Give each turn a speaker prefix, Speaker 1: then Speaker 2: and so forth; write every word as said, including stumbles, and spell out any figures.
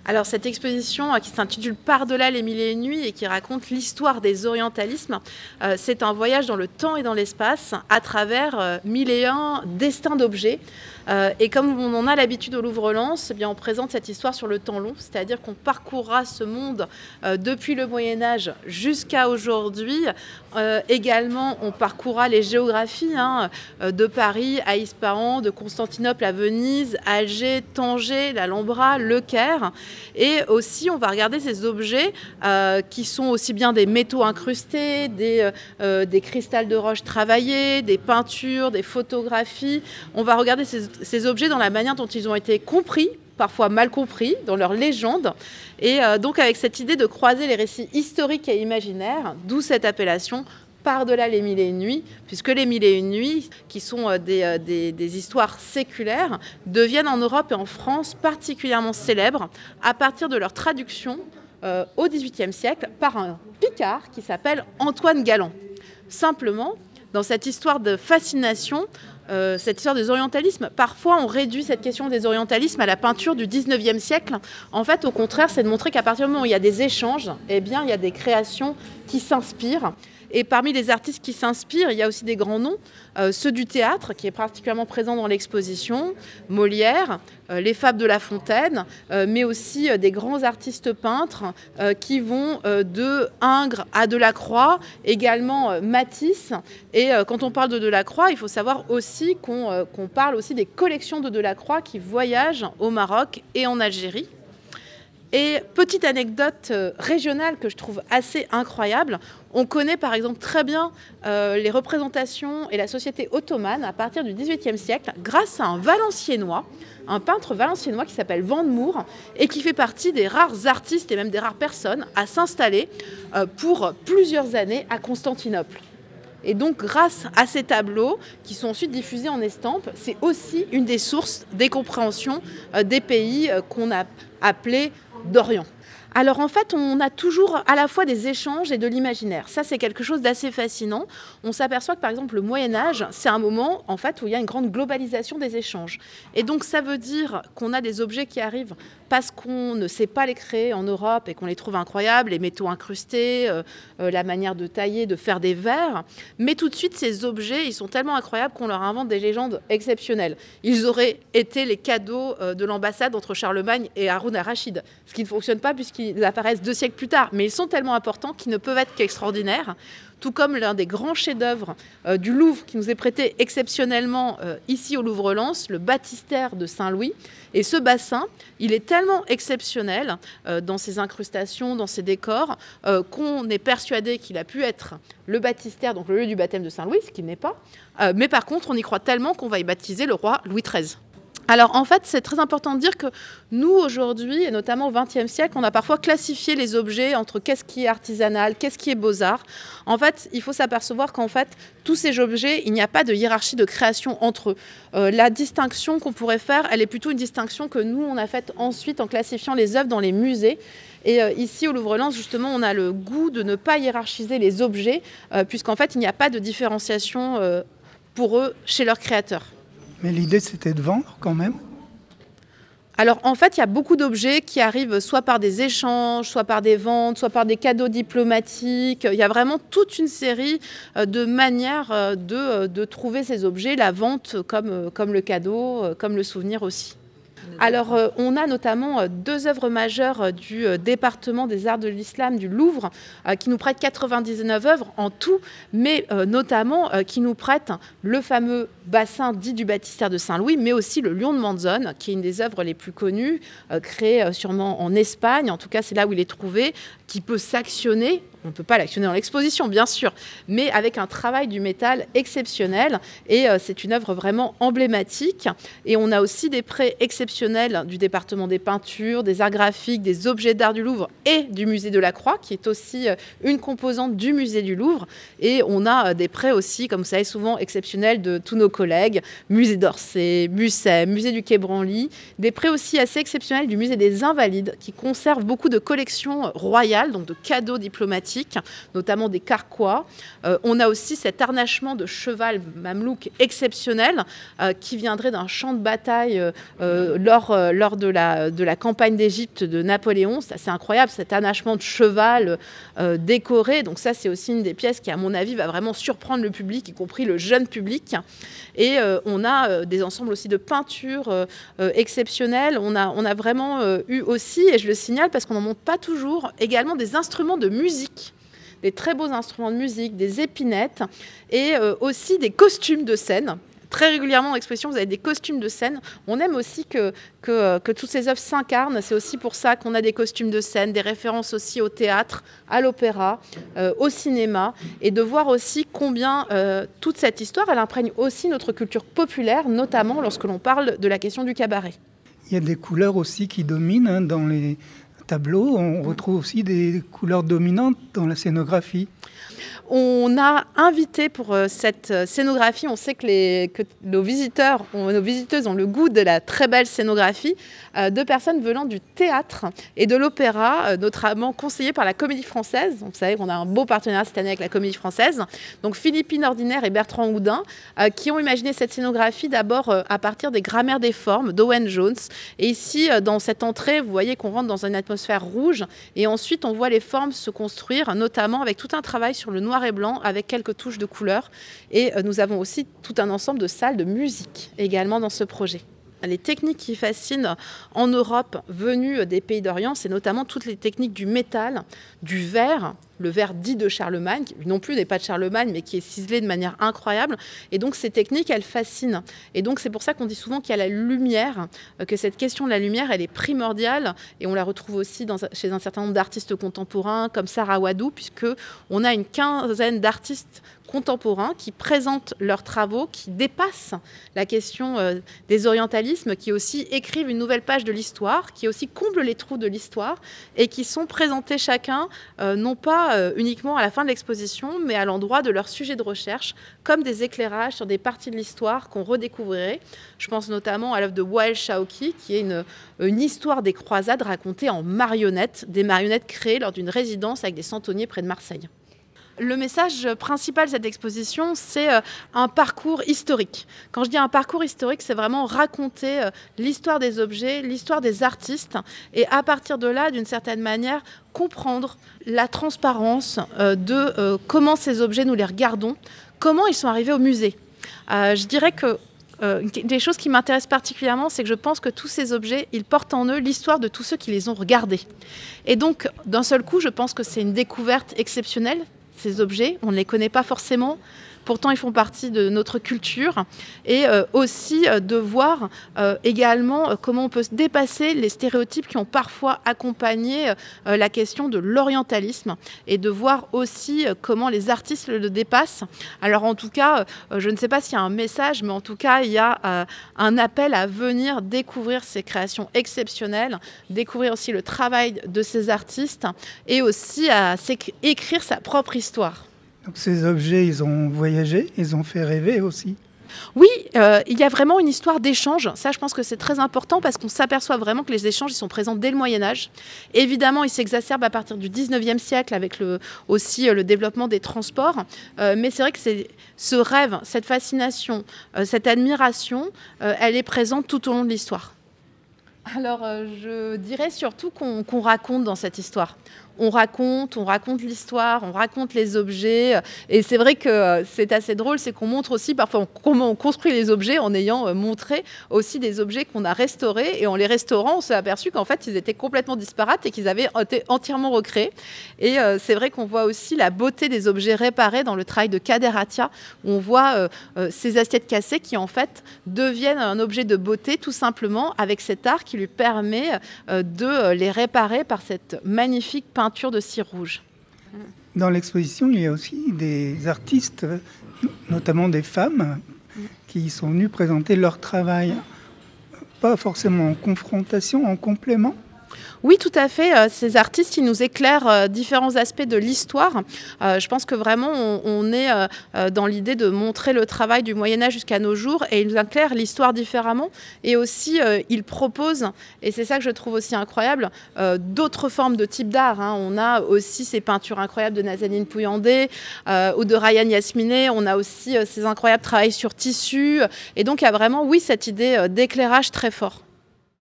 Speaker 1: Alors cette exposition euh, qui s'intitule Par-delà les mille et une nuits et qui raconte l'histoire des orientalismes, euh, c'est un voyage dans le temps et dans l'espace à travers euh, mille et un destins d'objets. Euh, et comme on en a l'habitude au Louvre-Lens, eh bien on présente cette histoire sur le temps long, c'est-à-dire qu'on parcourra ce monde euh, depuis le Moyen-Âge jusqu'à aujourd'hui. Euh, également, on parcourra les géographies hein, de Paris à Ispahan, de Constantinople à Venise, Alger, Tanger, l'Alhambra, Le Caire. Et aussi, on va regarder ces objets euh, qui sont aussi bien des métaux incrustés, des, euh, des cristals de roche travaillés, des peintures, des photographies. On va regarder ces, ces objets dans la manière dont ils ont été compris, parfois mal compris, dans leur légende. Et euh, donc avec cette idée de croiser les récits historiques et imaginaires, d'où cette appellation Par-delà les mille et une nuits, puisque les mille et une nuits, qui sont des, des, des histoires séculaires, deviennent en Europe et en France particulièrement célèbres à partir de leur traduction euh, au dix-huitième siècle par un Picard qui s'appelle Antoine Galland. Simplement, dans cette histoire de fascination, euh, cette histoire des orientalismes, parfois on réduit cette question des orientalismes à la peinture du dix-neuvième siècle. En fait, au contraire, c'est de montrer qu'à partir du moment où il y a des échanges, eh bien, il y a des créations qui s'inspirent. Et parmi les artistes qui s'inspirent, il y a aussi des grands noms, euh, ceux du théâtre, qui est particulièrement présent dans l'exposition, Molière, euh, les Fables de La Fontaine, euh, mais aussi euh, des grands artistes peintres euh, qui vont euh, de Ingres à Delacroix, également euh, Matisse. Et euh, quand on parle de Delacroix, il faut savoir aussi qu'on, euh, qu'on parle aussi des collections de Delacroix qui voyagent au Maroc et en Algérie. Et petite anecdote euh, régionale que je trouve assez incroyable, on connaît par exemple très bien euh, les représentations et la société ottomane à partir du dix-huitième siècle grâce à un Valenciennois, un peintre valenciennois qui s'appelle Vandemour et qui fait partie des rares artistes et même des rares personnes à s'installer euh, pour plusieurs années à Constantinople. Et donc, grâce à ces tableaux, qui sont ensuite diffusés en estampes, c'est aussi une des sources des compréhensions euh, des pays euh, qu'on a appelés d'Orient. Alors en fait, on a toujours à la fois des échanges et de l'imaginaire. Ça, c'est quelque chose d'assez fascinant. On s'aperçoit que par exemple, le Moyen-Âge, c'est un moment en fait où il y a une grande globalisation des échanges. Et donc ça veut dire qu'on a des objets qui arrivent parce qu'on ne sait pas les créer en Europe et qu'on les trouve incroyables, les métaux incrustés, euh, euh, la manière de tailler, de faire des verres. Mais tout de suite, ces objets, ils sont tellement incroyables qu'on leur invente des légendes exceptionnelles. Ils auraient été les cadeaux euh, de l'ambassade entre Charlemagne et Haroun al-Rachid, ce qui ne fonctionne pas puisqu'ils apparaissent deux siècles plus tard. Mais ils sont tellement importants qu'ils ne peuvent être qu'extraordinaires. Tout comme l'un des grands chefs-d'œuvre euh, du Louvre qui nous est prêté exceptionnellement euh, ici au Louvre-Lens, le baptistère de Saint-Louis. Et ce bassin, il est tellement exceptionnel euh, dans ses incrustations, dans ses décors, euh, qu'on est persuadé qu'il a pu être le baptistère, donc le lieu du baptême de Saint-Louis, ce qui n'est pas. Euh, mais par contre, on y croit tellement qu'on va y baptiser le roi Louis treize. Alors en fait, c'est très important de dire que nous, aujourd'hui, et notamment au vingtième siècle, on a parfois classifié les objets entre qu'est-ce qui est artisanal, qu'est-ce qui est beaux-arts. En fait, il faut s'apercevoir qu'en fait, tous ces objets, il n'y a pas de hiérarchie de création entre eux. Euh, la distinction qu'on pourrait faire, elle est plutôt une distinction que nous, on a faite ensuite en classifiant les œuvres dans les musées. Et euh, ici, au Louvre-Lens, justement, on a le goût de ne pas hiérarchiser les objets, euh, puisqu'en fait, il n'y a pas de différenciation euh, pour eux chez leurs créateurs.
Speaker 2: Mais l'idée, c'était de vendre quand même.
Speaker 1: Alors en fait, il y a beaucoup d'objets qui arrivent soit par des échanges, soit par des ventes, soit par des cadeaux diplomatiques. Il y a vraiment toute une série de manières de, de trouver ces objets, la vente comme, comme le cadeau, comme le souvenir aussi. Alors, euh, on a notamment euh, deux œuvres majeures euh, du euh, département des arts de l'islam du Louvre euh, qui nous prêtent quatre-vingt-dix-neuf œuvres en tout, mais euh, notamment euh, qui nous prêtent le fameux bassin dit du baptistère de Saint-Louis, mais aussi le Lion de Manzoni, qui est une des œuvres les plus connues, euh, créée euh, sûrement en Espagne, en tout cas c'est là où il est trouvé, qui peut s'actionner. On ne peut pas l'actionner dans l'exposition, bien sûr, mais avec un travail du métal exceptionnel. Et euh, c'est une œuvre vraiment emblématique. Et on a aussi des prêts exceptionnels du département des peintures, des arts graphiques, des objets d'art du Louvre et du musée de la Croix, qui est aussi euh, une composante du musée du Louvre. Et on a euh, des prêts aussi, comme vous savez, souvent exceptionnels de tous nos collègues, musée d'Orsay, Musset, musée du Quai Branly. Des prêts aussi assez exceptionnels du musée des Invalides, qui conserve beaucoup de collections royales, donc de cadeaux diplomatiques, exotiques, notamment des carquois. Euh, on a aussi cet harnachement de cheval mamelouk exceptionnel euh, qui viendrait d'un champ de bataille euh, lors, euh, lors de, la, de la campagne d'Égypte de Napoléon. C'est assez incroyable, cet harnachement de cheval euh, décoré. Donc ça, c'est aussi une des pièces qui, à mon avis, va vraiment surprendre le public, y compris le jeune public. Et euh, on a euh, des ensembles aussi de peintures euh, euh, exceptionnelles. On a, on a vraiment euh, eu aussi, et je le signale parce qu'on n'en montre pas toujours, également des instruments de musique. Des très beaux instruments de musique, des épinettes et euh, aussi des costumes de scène. Très régulièrement dans l'exposition, vous avez des costumes de scène. On aime aussi que, que, que toutes ces œuvres s'incarnent. C'est aussi pour ça qu'on a des costumes de scène, des références aussi au théâtre, à l'opéra, euh, au cinéma. Et de voir aussi combien euh, toute cette histoire, elle imprègne aussi notre culture populaire, notamment lorsque l'on parle de la question du cabaret.
Speaker 2: Il y a des couleurs aussi qui dominent hein, dans les tableaux. On retrouve aussi des couleurs dominantes dans la scénographie.
Speaker 1: On a invité pour cette scénographie, on sait que, les, que nos visiteurs, ont, nos visiteuses ont le goût de la très belle scénographie, euh, deux personnes venant du théâtre et de l'opéra, euh, notamment conseillées par la Comédie Française. Donc, vous savez qu'on a un beau partenariat cette année avec la Comédie Française. Donc Philippine Ordinaire et Bertrand Houdin, euh, qui ont imaginé cette scénographie d'abord euh, à partir des grammaires des formes d'Owen Jones. Et ici, euh, dans cette entrée, vous voyez qu'on rentre dans une atmosphère rouge et ensuite on voit les formes se construire, notamment avec tout un travail sur le noir et blanc avec quelques touches de couleur. Et euh, nous avons aussi tout un ensemble de salles de musique également dans ce projet. Les techniques qui fascinent en Europe venues des pays d'Orient, c'est notamment toutes les techniques du métal, du verre, le verre dit de Charlemagne, qui non plus n'est pas de Charlemagne, mais qui est ciselé de manière incroyable. Et donc ces techniques, elles fascinent. Et donc c'est pour ça qu'on dit souvent qu'il y a la lumière, que cette question de la lumière, elle est primordiale. Et on la retrouve aussi dans, chez un certain nombre d'artistes contemporains, comme Sarah Wadou, puisqu'on a une quinzaine d'artistes contemporains qui présentent leurs travaux, qui dépassent la question euh, des orientalismes, qui aussi écrivent une nouvelle page de l'histoire, qui aussi comblent les trous de l'histoire et qui sont présentés chacun, euh, non pas euh, uniquement à la fin de l'exposition, mais à l'endroit de leur sujet de recherche, comme des éclairages sur des parties de l'histoire qu'on redécouvrirait. Je pense notamment à l'œuvre de Wael Shaoki, qui est une, une histoire des croisades racontée en marionnettes, des marionnettes créées lors d'une résidence avec des centeniers près de Marseille. Le message principal de cette exposition, c'est un parcours historique. Quand je dis un parcours historique, c'est vraiment raconter l'histoire des objets, l'histoire des artistes, et à partir de là, d'une certaine manière, comprendre la transparence de comment ces objets, nous les regardons, comment ils sont arrivés au musée. Euh, je dirais que Euh, des choses qui m'intéressent particulièrement, c'est que je pense que tous ces objets, ils portent en eux l'histoire de tous ceux qui les ont regardés. Et donc, d'un seul coup, je pense que c'est une découverte exceptionnelle, ces objets. On ne les connaît pas forcément. Pourtant, ils font partie de notre culture. Et euh, aussi euh, de voir euh, également euh, comment on peut se dépasser les stéréotypes qui ont parfois accompagné euh, la question de l'orientalisme et de voir aussi euh, comment les artistes le dépassent. Alors en tout cas, euh, je ne sais pas s'il y a un message, mais en tout cas, il y a euh, un appel à venir découvrir ces créations exceptionnelles, découvrir aussi le travail de ces artistes et aussi à écrire sa propre histoire.
Speaker 2: Donc ces objets, ils ont voyagé, ils ont fait rêver aussi.
Speaker 1: Oui, euh, il y a vraiment une histoire d'échange. Ça, je pense que c'est très important parce qu'on s'aperçoit vraiment que les échanges, ils sont présents dès le Moyen-Âge. Évidemment, ils s'exacerbent à partir du dix-neuvième siècle avec le, aussi euh, le développement des transports. Euh, mais c'est vrai que c'est, ce rêve, cette fascination, euh, cette admiration, euh, elle est présente tout au long de l'histoire. Alors, euh, je dirais surtout qu'on, qu'on raconte dans cette histoire. On raconte, on raconte l'histoire, on raconte les objets. Et c'est vrai que c'est assez drôle, c'est qu'on montre aussi parfois comment on construit les objets en ayant montré aussi des objets qu'on a restaurés. Et en les restaurant, on s'est aperçu qu'en fait, ils étaient complètement disparates et qu'ils avaient été entièrement recréés. Et euh, c'est vrai qu'on voit aussi la beauté des objets réparés dans le travail de Kader Attia, où on voit euh, euh, ces assiettes cassées qui, en fait, deviennent un objet de beauté tout simplement avec cet art qui lui permet euh, de les réparer par cette magnifique peinture de cire rouge.
Speaker 2: Dans l'exposition, il y a aussi des artistes, notamment des femmes, qui sont venues présenter leur travail, pas forcément en confrontation, en complément.
Speaker 1: Oui, tout à fait. Ces artistes, ils nous éclairent différents aspects de l'histoire. Je pense que vraiment, on, on est dans l'idée de montrer le travail du Moyen-Âge jusqu'à nos jours et ils nous éclairent l'histoire différemment. Et aussi, ils proposent, et c'est ça que je trouve aussi incroyable, d'autres formes de type d'art. On a aussi ces peintures incroyables de Nazanin Pouillandé ou de Ryan Yasminé. On a aussi ces incroyables travaux sur tissu. Et donc, il y a vraiment, oui, cette idée d'éclairage très fort.